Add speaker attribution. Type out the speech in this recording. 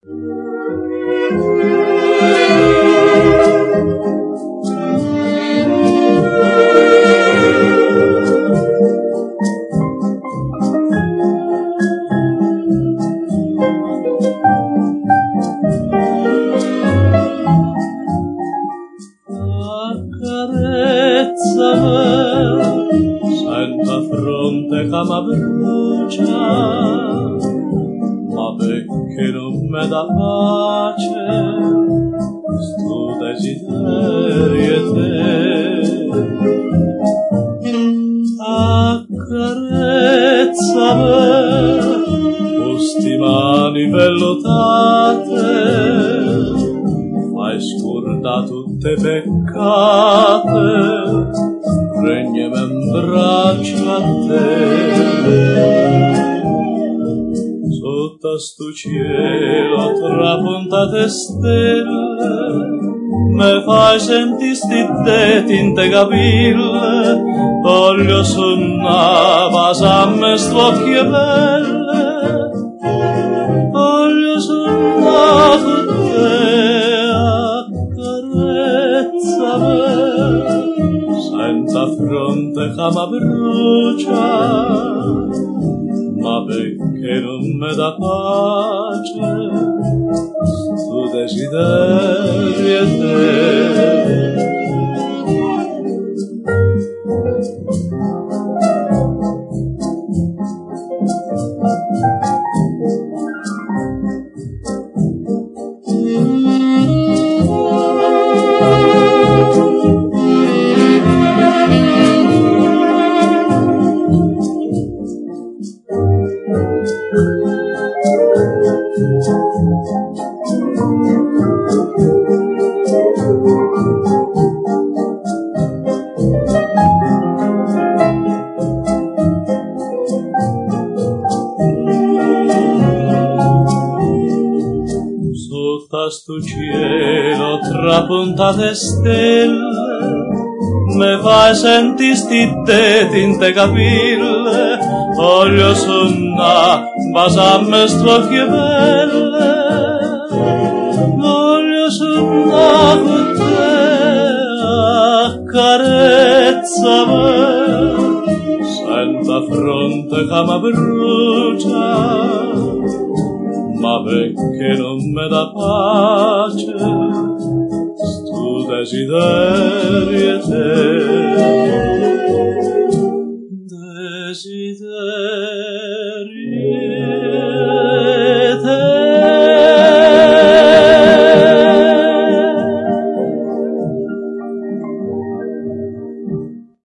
Speaker 1: Senta fronte che m'abbrucia, ma perché non me dà pace sto desiderio te. Accarezzami queste mani vellutate, fai scordare tutte peccate, regnami in braccio a te. Sotto sto cielo trapuntate stelle, me fai sentire sti detti intecabile, voglio suonare basamme st'occhie belle, voglio suonare con te. Accarezzami senza fronte che m'abbrucia, ma perché non me dà pace sto desiderio te. Sotto sto cielo trapuntate stelle, me fai sentire sti detti intecabile, voglio suonare basamme st'occhie belle, voglio suonare con te. Accarezzami senza fronte che m'abbrucia, ma perché non me dà pace sto desiderio te.